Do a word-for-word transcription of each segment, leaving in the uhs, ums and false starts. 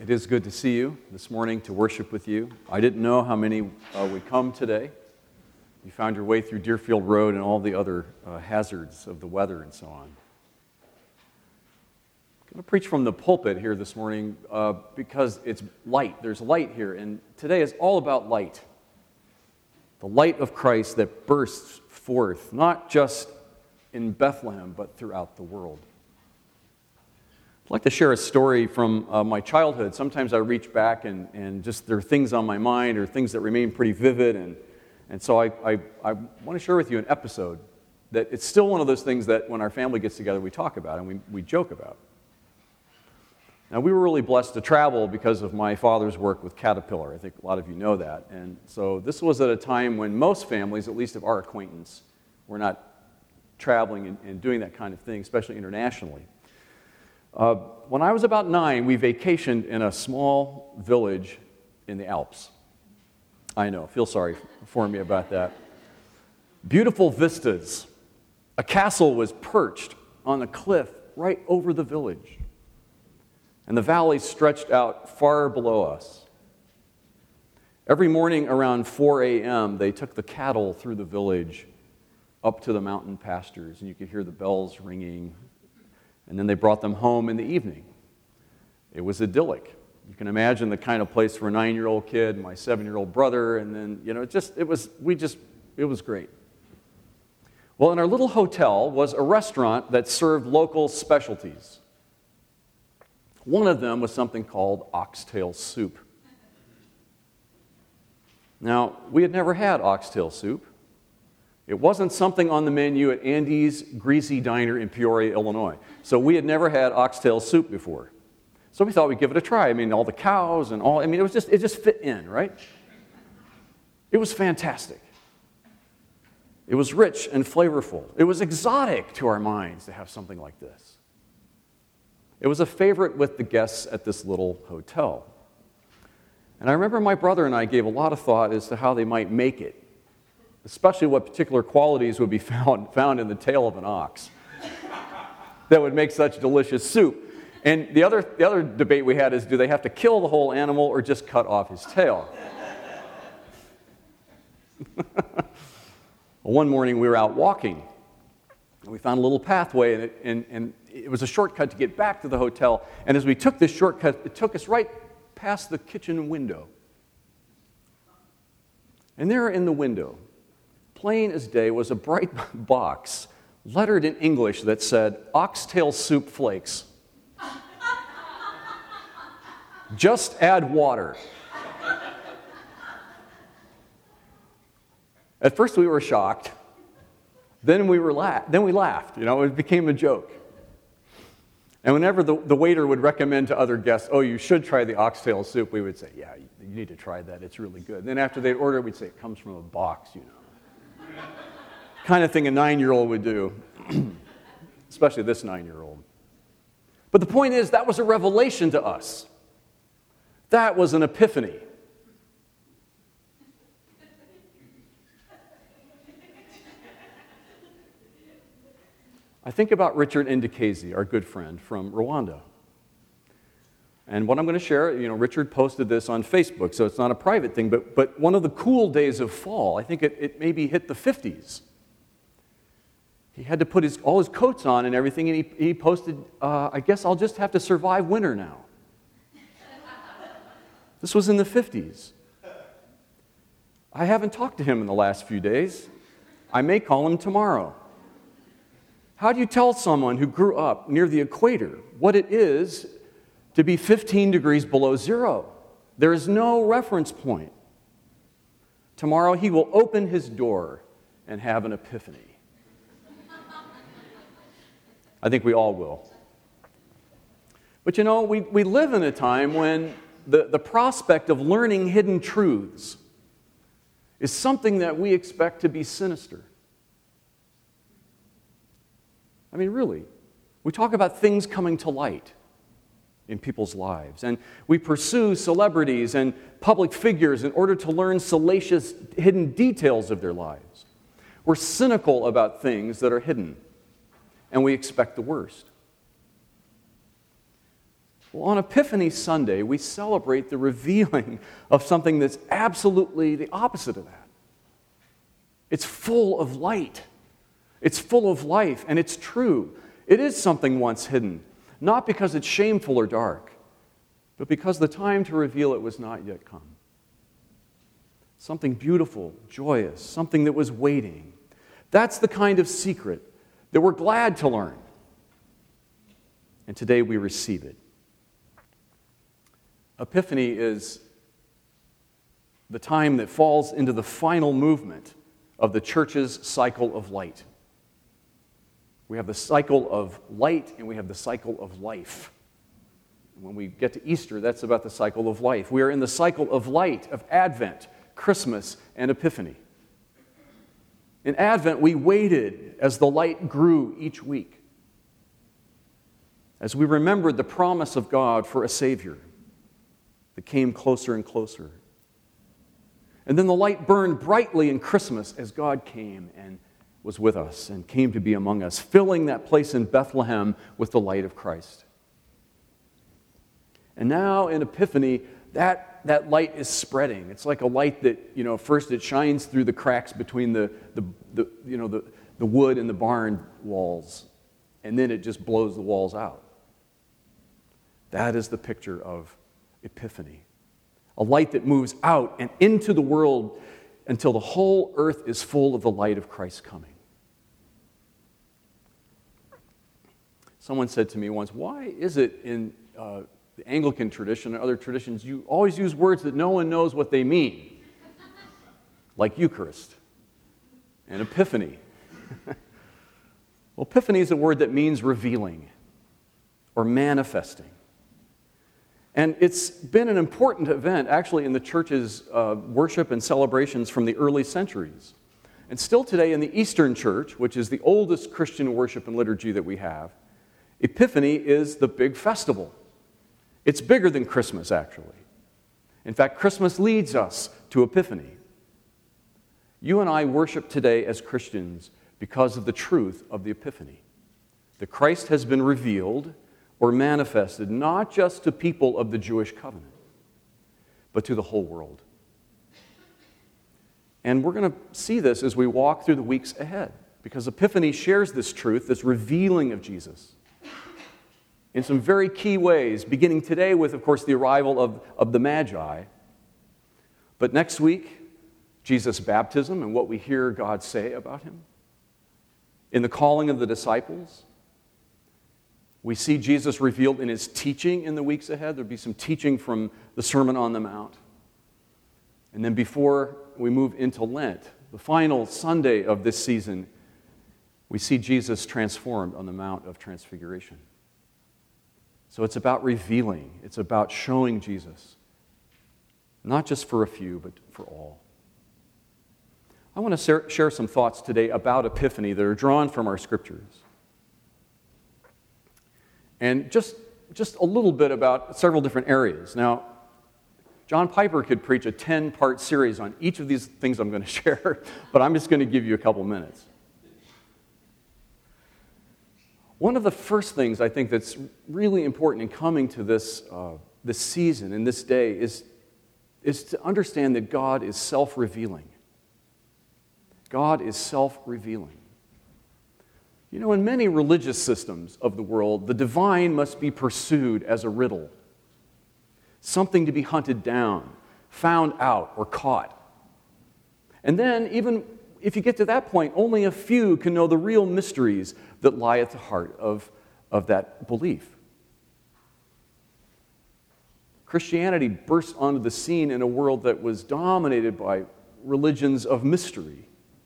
It is good to see you this morning, to worship with you. I didn't know how many uh, would come today. You found your way through Deerfield Road and all the other uh, hazards of the weather and so on. I'm going to preach from the pulpit here this morning uh, because it's light. There's light here, and today is all about light. The light of Christ that bursts forth, not just in Bethlehem, but throughout the world. I'd like to share a story from uh, my childhood. Sometimes I reach back and, and just there are things on my mind or things that remain pretty vivid. And, and so I, I, I want to share with you an episode that it's still one of those things that when our family gets together we talk about and we, we joke about. Now, we were really blessed to travel because of my father's work with Caterpillar. I think a lot of you know that. And so this was at a time when most families, at least of our acquaintance, were not traveling and, and doing that kind of thing, especially internationally. Uh, when I was about nine, we vacationed in a small village in the Alps. I know, feel sorry for me about that. Beautiful vistas. A castle was perched on a cliff right over the village, and the valley stretched out far below us. Every morning around four a.m., they took the cattle through the village up to the mountain pastures, and you could hear the bells ringing. And then they brought them home in the evening. It was idyllic. You can imagine the kind of place for a nine-year-old kid, my seven-year-old brother, and then, you know, it just, it was, we just, it was great. Well, in our little hotel was a restaurant that served local specialties. One of them was something called oxtail soup. Now, we had never had oxtail soup. It wasn't something on the menu at Andy's Greasy Diner in Peoria, Illinois. So we had never had oxtail soup before. So we thought we'd give it a try. I mean, all the cows and all, I mean, it was just, it just fit in, right? It was fantastic. It was rich and flavorful. It was exotic to our minds to have something like this. It was a favorite with the guests at this little hotel. And I remember my brother and I gave a lot of thought as to how they might make it, especially what particular qualities would be found, found in the tail of an ox that would make such delicious soup. And the other, the other debate we had is, do they have to kill the whole animal or just cut off his tail? Well, one morning we were out walking, and we found a little pathway, and it, and, and it was a shortcut to get back to the hotel. And as we took this shortcut, it took us right past the kitchen window. And there in the window, plain as day, was a bright box lettered in English that said, "Oxtail soup flakes. Just add water." At first we were shocked. Then we were la- then we laughed. You know, it became a joke. And whenever the, the waiter would recommend to other guests, "Oh, you should try the oxtail soup," we would say, "Yeah, you, you need to try that. It's really good." And then after they'd order, we'd say, "It comes from a box, you know." Kind of thing a nine-year-old would do, especially this nine-year-old. But the point is, that was a revelation to us. That was an epiphany. I think about Richard Ndekezi, our good friend from Rwanda. And what I'm going to share, you know, Richard posted this on Facebook, so it's not a private thing, but, but one of the cool days of fall, I think it, it maybe hit the fifties. He had to put his, all his coats on and everything, and he, he posted, uh, I guess I'll just have to survive winter now. This was in the fifties. I haven't talked to him in the last few days. I may call him tomorrow. How do you tell someone who grew up near the equator what it is to be fifteen degrees below zero? There is no reference point. Tomorrow he will open his door and have an epiphany. I think we all will. But you know, we, we live in a time when the, the prospect of learning hidden truths is something that we expect to be sinister. I mean, really, we talk about things coming to light in people's lives, and we pursue celebrities and public figures in order to learn salacious hidden details of their lives. We're cynical about things that are hidden, and we expect the worst. Well, on Epiphany Sunday, we celebrate the revealing of something that's absolutely the opposite of that. It's full of light. It's full of life, and it's true. It is something once hidden, not because it's shameful or dark, but because the time to reveal it was not yet come. Something beautiful, joyous, something that was waiting. That's the kind of secret that we're glad to learn. And today we receive it. Epiphany is the time that falls into the final movement of the church's cycle of light. We have the cycle of light and we have the cycle of life. When we get to Easter, that's about the cycle of life. We are in the cycle of light, of Advent, Christmas, and Epiphany. In Advent, we waited as the light grew each week, as we remembered the promise of God for a Savior that came closer and closer. And then the light burned brightly in Christmas as God came and was with us and came to be among us, filling that place in Bethlehem with the light of Christ. And now in Epiphany, that, that light is spreading. It's like a light that, you know, first it shines through the cracks between the, the, the you know, the, the wood and the barn walls, and then it just blows the walls out. That is the picture of Epiphany. A light that moves out and into the world until the whole earth is full of the light of Christ coming. Someone said to me once, why is it in uh, the Anglican tradition and other traditions you always use words that no one knows what they mean? Like Eucharist and Epiphany. Well, Epiphany is a word that means revealing or manifesting. And it's been an important event, actually, in the church's uh, worship and celebrations from the early centuries. And still today in the Eastern Church, which is the oldest Christian worship and liturgy that we have, Epiphany is the big festival. It's bigger than Christmas, actually. In fact, Christmas leads us to Epiphany. You and I worship today as Christians because of the truth of the Epiphany. That Christ has been revealed or manifested not just to people of the Jewish covenant, but to the whole world. And we're going to see this as we walk through the weeks ahead, because Epiphany shares this truth, this revealing of Jesus, in some very key ways, beginning today with, of course, the arrival of, of the Magi. But next week, Jesus' baptism and what we hear God say about him. In the calling of the disciples, we see Jesus revealed in his teaching in the weeks ahead. There'll be some teaching from the Sermon on the Mount. And then before we move into Lent, the final Sunday of this season, we see Jesus transformed on the Mount of Transfiguration. So it's about revealing. It's about showing Jesus, not just for a few, but for all. I want to share some thoughts today about Epiphany that are drawn from our scriptures. And just, just a little bit about several different areas. Now, John Piper could preach a ten-part series on each of these things I'm going to share, but I'm just going to give you a couple minutes. One of the first things I think that's really important in coming to this, uh, this season and this day is, is to understand that God is self-revealing. God is self-revealing. You know, in many religious systems of the world, the divine must be pursued as a riddle, something to be hunted down, found out, or caught. And then, even if you get to that point, only a few can know the real mysteries that lie at the heart of, of that belief. Christianity burst onto the scene in a world that was dominated by religions of mystery.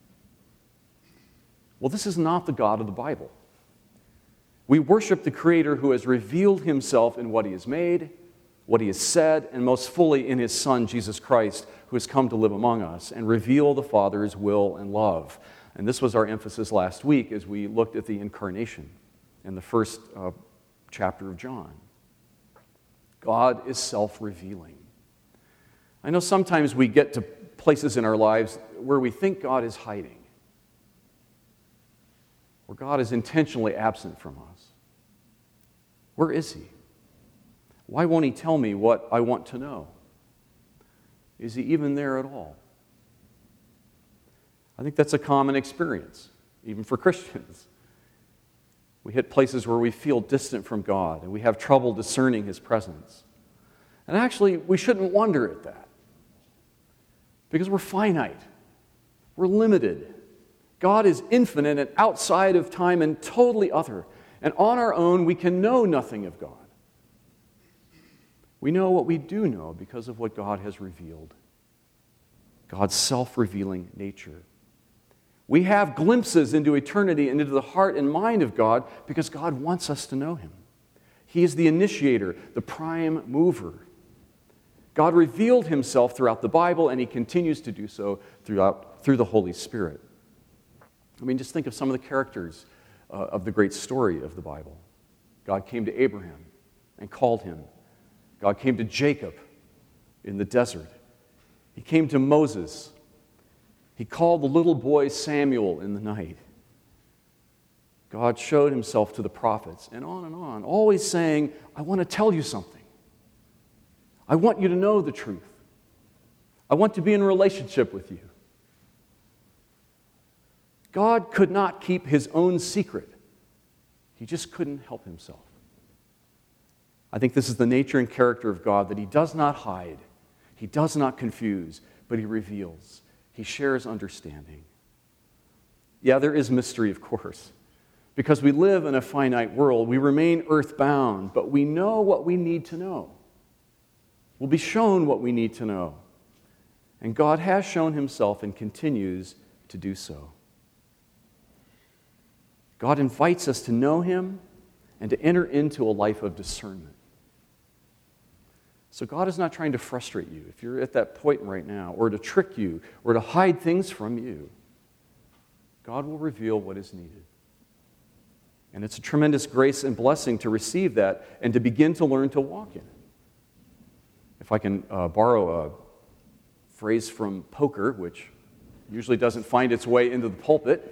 Well, this is not the God of the Bible. We worship the Creator who has revealed himself in what he has made, what he has said, and most fully in his Son, Jesus Christ, who has come to live among us and reveal the Father's will and love. And this was our emphasis last week as we looked at the incarnation in the first uh, chapter of John. God is self-revealing. I know sometimes we get to places in our lives where we think God is hiding, where God is intentionally absent from us. Where is he? Why won't he tell me what I want to know? Is he even there at all? I think that's a common experience, even for Christians. We hit places where we feel distant from God and we have trouble discerning his presence. And actually, we shouldn't wonder at that, because we're finite. We're limited. God is infinite and outside of time and totally other. And on our own, we can know nothing of God. We know what we do know because of what God has revealed. God's self-revealing nature. We have glimpses into eternity and into the heart and mind of God because God wants us to know him. He is the initiator, the prime mover. God revealed himself throughout the Bible, and he continues to do so throughout through the Holy Spirit. I mean, just think of some of the characters uh, of the great story of the Bible. God came to Abraham and called him. God came to Jacob in the desert. He came to Moses. He called the little boy Samuel in the night. God showed himself to the prophets, and on and on, always saying, I want to tell you something. I want you to know the truth. I want to be in a relationship with you. God could not keep his own secret. He just couldn't help himself. I think this is the nature and character of God, that he does not hide, he does not confuse, but he reveals. He shares understanding. Yeah, there is mystery, of course. Because we live in a finite world, we remain earthbound, but we know what we need to know. We'll be shown what we need to know. And God has shown himself and continues to do so. God invites us to know him and to enter into a life of discernment. So God is not trying to frustrate you, if you're at that point right now, or to trick you, or to hide things from you. God will reveal what is needed. And it's a tremendous grace and blessing to receive that and to begin to learn to walk in it. If I can uh, borrow a phrase from poker, which usually doesn't find its way into the pulpit,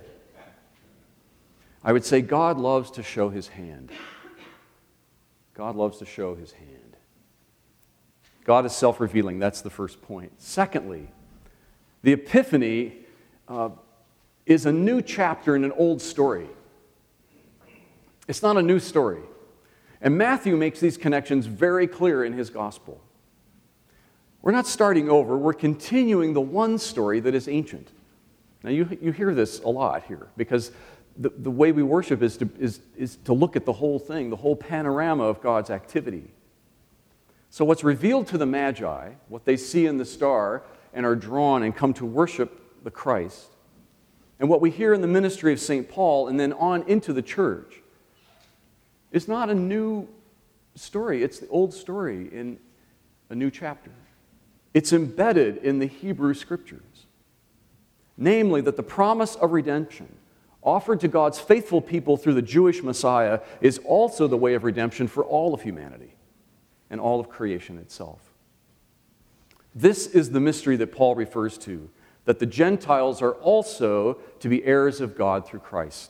I would say God loves to show his hand. God loves to show his hand. God is self-revealing. That's the first point. Secondly, the Epiphany uh, is a new chapter in an old story. It's not a new story. And Matthew makes these connections very clear in his gospel. We're not starting over. We're continuing the one story that is ancient. Now, you, you hear this a lot here, because the, the way we worship is to, is, is to look at the whole thing, the whole panorama of God's activity. So what's revealed to the Magi, what they see in the star and are drawn and come to worship the Christ, and what we hear in the ministry of Saint Paul and then on into the church, is not a new story. It's the old story in a new chapter. It's embedded in the Hebrew Scriptures. Namely, that the promise of redemption offered to God's faithful people through the Jewish Messiah is also the way of redemption for all of humanity and all of creation itself. This is the mystery that Paul refers to, that the Gentiles are also to be heirs of God through Christ.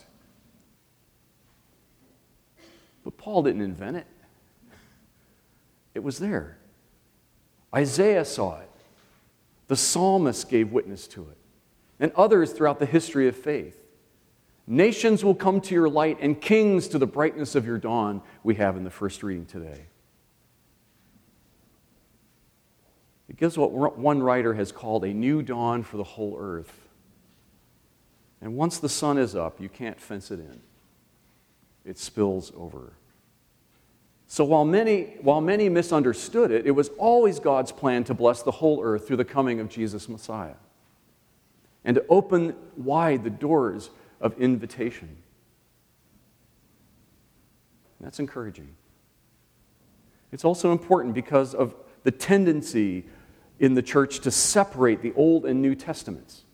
But Paul didn't invent it. It was there. Isaiah saw it. The psalmist gave witness to it. And others throughout the history of faith. Nations will come to your light, and kings to the brightness of your dawn, we have in the first reading today. It gives what one writer has called a new dawn for the whole earth. And once the sun is up, you can't fence it in. It spills over. So while many, while many misunderstood it, it was always God's plan to bless the whole earth through the coming of Jesus Messiah and to open wide the doors of invitation. That's encouraging. It's also important because of the tendency in the church to separate the Old and New Testaments,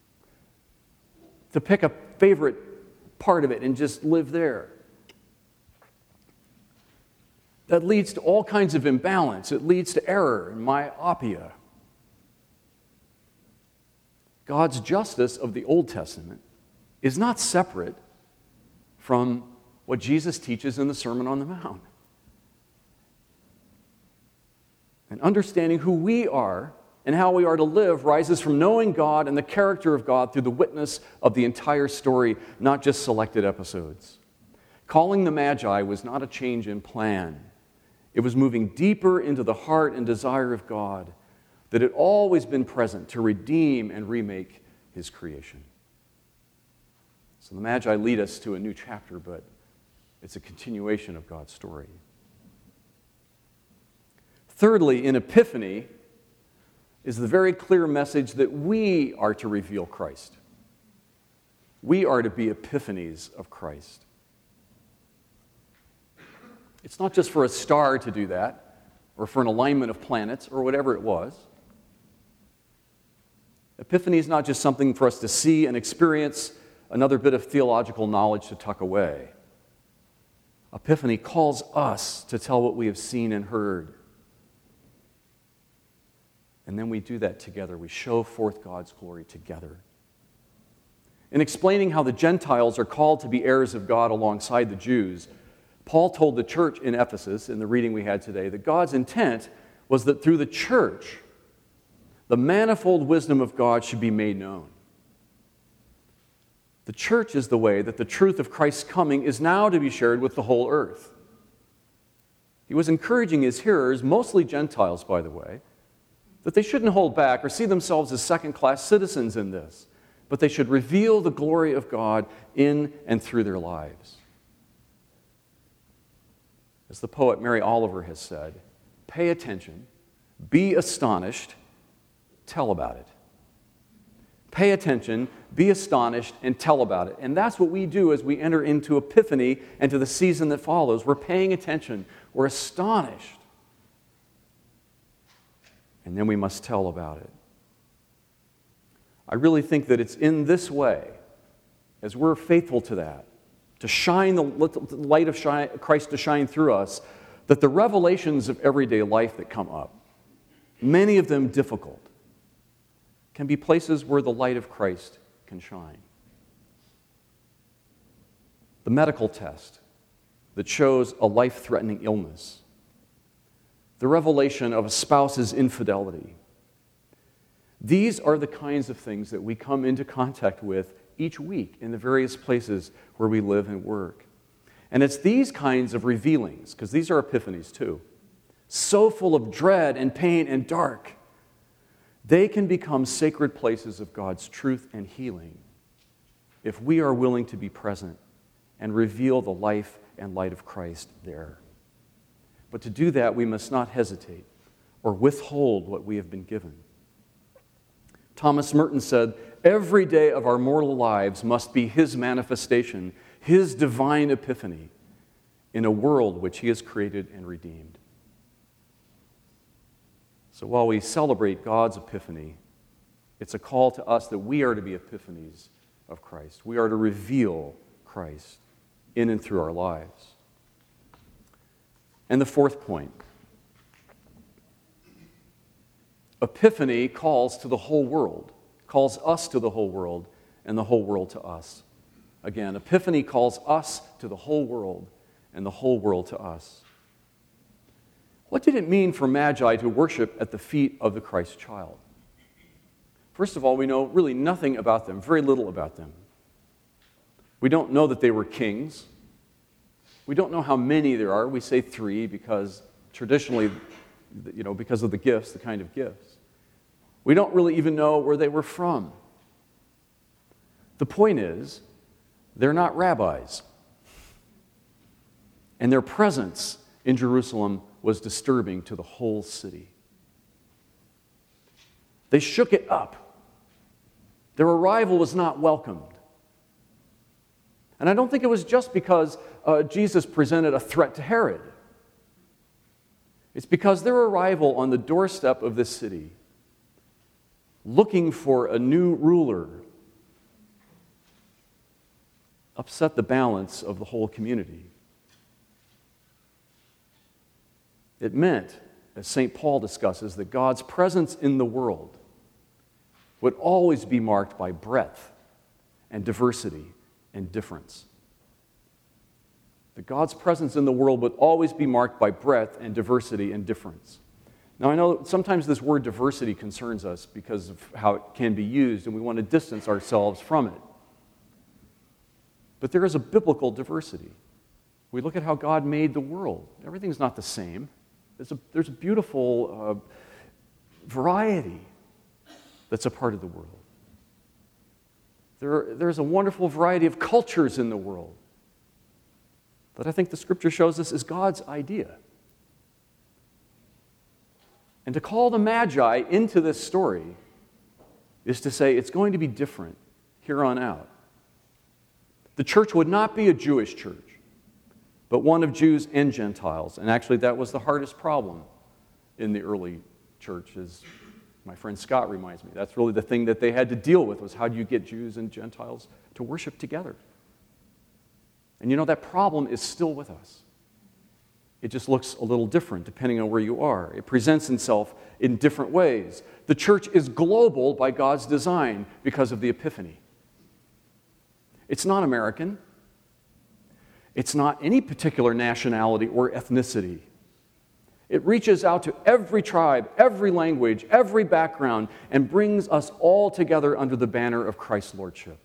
to pick a favorite part of it and just live there. That leads to all kinds of imbalance. It leads to error and myopia. God's justice of the Old Testament is not separate from what Jesus teaches in the Sermon on the Mount. And understanding who we are and how we are to live rises from knowing God and the character of God through the witness of the entire story, not just selected episodes. Calling the Magi was not a change in plan. It was moving deeper into the heart and desire of God that had always been present to redeem and remake his creation. So the Magi lead us to a new chapter, but it's a continuation of God's story. Thirdly, in Epiphany is the very clear message that we are to reveal Christ. We are to be epiphanies of Christ. It's not just for a star to do that, or for an alignment of planets, or whatever it was. Epiphany is not just something for us to see and experience, another bit of theological knowledge to tuck away. Epiphany calls us to tell what we have seen and heard. And then we do that together. We show forth God's glory together. In explaining how the Gentiles are called to be heirs of God alongside the Jews, Paul told the church in Ephesus, in the reading we had today, that God's intent was that through the church, the manifold wisdom of God should be made known. The church is the way that the truth of Christ's coming is now to be shared with the whole earth. He was encouraging his hearers, mostly Gentiles, by the way, that they shouldn't hold back or see themselves as second-class citizens in this, but they should reveal the glory of God in and through their lives. As the poet Mary Oliver has said, pay attention, be astonished, tell about it. Pay attention, be astonished, and tell about it. And that's what we do as we enter into Epiphany and to the season that follows. We're paying attention. We're astonished. And then we must tell about it. I really think that it's in this way, as we're faithful to that, to shine the light of shine, Christ to shine through us, that the revelations of everyday life that come up, many of them difficult, can be places where the light of Christ can shine. The medical test that shows a life-threatening illness, the revelation of a spouse's infidelity. These are the kinds of things that we come into contact with each week in the various places where we live and work. And it's these kinds of revealings, because these are epiphanies too, so full of dread and pain and dark, they can become sacred places of God's truth and healing if we are willing to be present and reveal the life and light of Christ there. But to do that, we must not hesitate or withhold what we have been given. Thomas Merton said, every day of our mortal lives must be His manifestation, His divine epiphany in a world which He has created and redeemed. So while we celebrate God's epiphany, it's a call to us that we are to be epiphanies of Christ. We are to reveal Christ in and through our lives. And the fourth point, Epiphany calls to the whole world, calls us to the whole world, and the whole world to us. Again, Epiphany calls us to the whole world, and the whole world to us. What did it mean for Magi to worship at the feet of the Christ child? First of all, we know really nothing about them, very little about them. We don't know that they were kings. We don't know how many there are. We say three because traditionally, you know, because of the gifts, the kind of gifts. We don't really even know where they were from. The point is, they're not rabbis. And their presence in Jerusalem was disturbing to the whole city. They shook it up. Their arrival was not welcomed. And I don't think it was just because uh, Jesus presented a threat to Herod. It's because their arrival on the doorstep of this city, looking for a new ruler, upset the balance of the whole community. It meant, as Saint Paul discusses, that God's presence in the world would always be marked by breadth and diversity and difference. That God's presence in the world would always be marked by breadth and diversity and difference. Now, I know sometimes this word diversity concerns us because of how it can be used, and we want to distance ourselves from it. But there is a biblical diversity. We look at how God made the world. Everything's not the same. There's a, there's a beautiful uh, variety that's a part of the world. There, there's a wonderful variety of cultures in the world that I think the Scripture shows us is God's idea. And to call the Magi into this story is to say it's going to be different here on out. The church would not be a Jewish church, but one of Jews and Gentiles. And actually, that was the hardest problem in the early church, as my friend Scott reminds me. That's really the thing that they had to deal with, was how do you get Jews and Gentiles to worship together? And you know, that problem is still with us. It just looks a little different depending on where you are. It presents itself in different ways. The church is global by God's design because of the Epiphany. It's not American. It's not any particular nationality or ethnicity. It reaches out to every tribe, every language, every background, and brings us all together under the banner of Christ's lordship.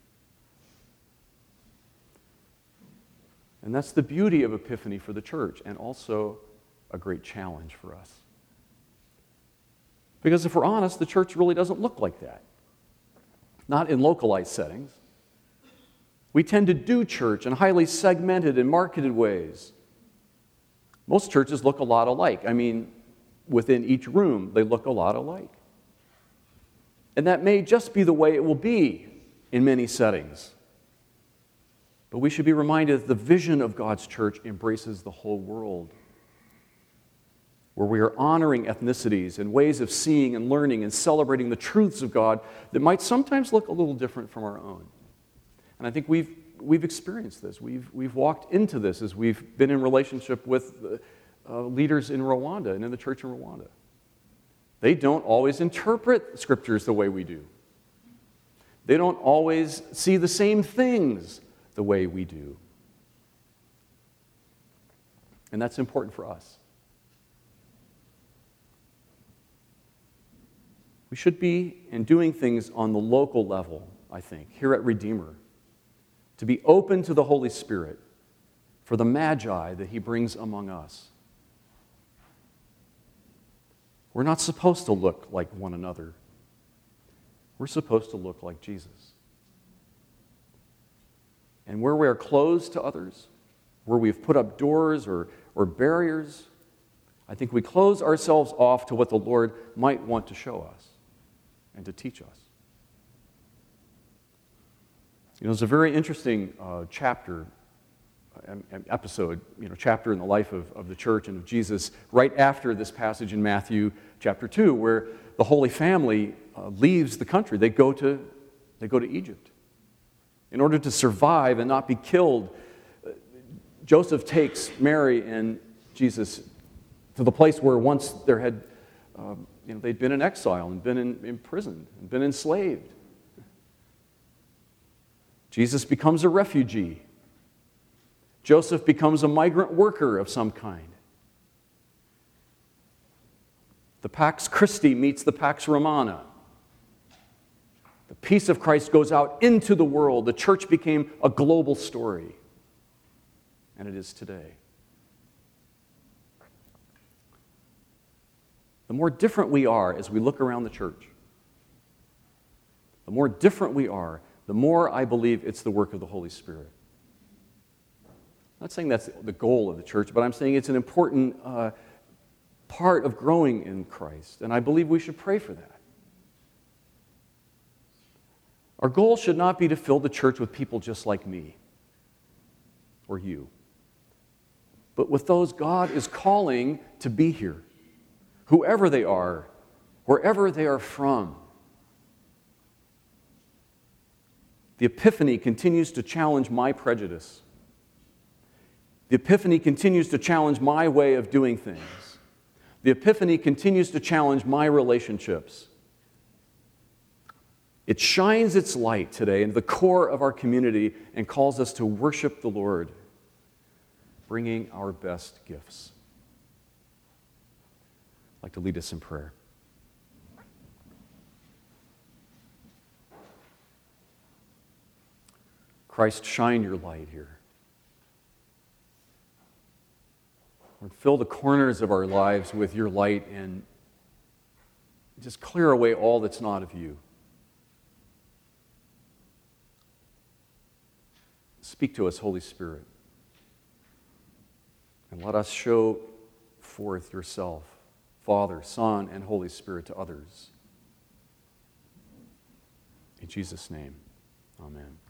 And that's the beauty of Epiphany for the church, and also a great challenge for us. Because if we're honest, the church really doesn't look like that. Not in localized settings. We tend to do church in highly segmented and marketed ways. Most churches look a lot alike. I mean, within each room, they look a lot alike. And that may just be the way it will be in many settings. But we should be reminded that the vision of God's church embraces the whole world, where we are honoring ethnicities and ways of seeing and learning and celebrating the truths of God that might sometimes look a little different from our own. And I think we've we've experienced this. We've we've walked into this as we've been in relationship with uh, leaders in Rwanda and in the church in Rwanda. They don't always interpret scriptures the way we do. They don't always see the same things the way we do. And that's important for us. We should be in doing things on the local level, I think, here at Redeemer, to be open to the Holy Spirit for the Magi that He brings among us. We're not supposed to look like one another. We're supposed to look like Jesus. And where we are closed to others, where we've put up doors or, or barriers, I think we close ourselves off to what the Lord might want to show us and to teach us. You know, it's a very interesting uh, chapter, an, an episode, you know, chapter in the life of, of the church and of Jesus, right after this passage in Matthew chapter two, where the Holy Family uh, leaves the country. They go to, they go to Egypt. In order to survive and not be killed, Joseph takes Mary and Jesus to the place where once there had, um, you know, they'd been in exile and been in, imprisoned and been enslaved. Jesus becomes a refugee. Joseph becomes a migrant worker of some kind. The Pax Christi meets the Pax Romana. The peace of Christ goes out into the world. The church became a global story. And it is today. The more different we are as we look around the church, the more different we are, the more I believe it's the work of the Holy Spirit. I'm not saying that's the goal of the church, but I'm saying it's an important uh, part of growing in Christ. And I believe we should pray for that. Our goal should not be to fill the church with people just like me or you, but with those God is calling to be here, whoever they are, wherever they are from. The Epiphany continues to challenge my prejudice. The Epiphany continues to challenge my way of doing things. The Epiphany continues to challenge my relationships. It shines its light today into the core of our community and calls us to worship the Lord, bringing our best gifts. I'd like to lead us in prayer. Christ, shine your light here. Lord, fill the corners of our lives with your light and just clear away all that's not of you. Speak to us, Holy Spirit, and let us show forth yourself, Father, Son, and Holy Spirit to others. In Jesus' name, amen.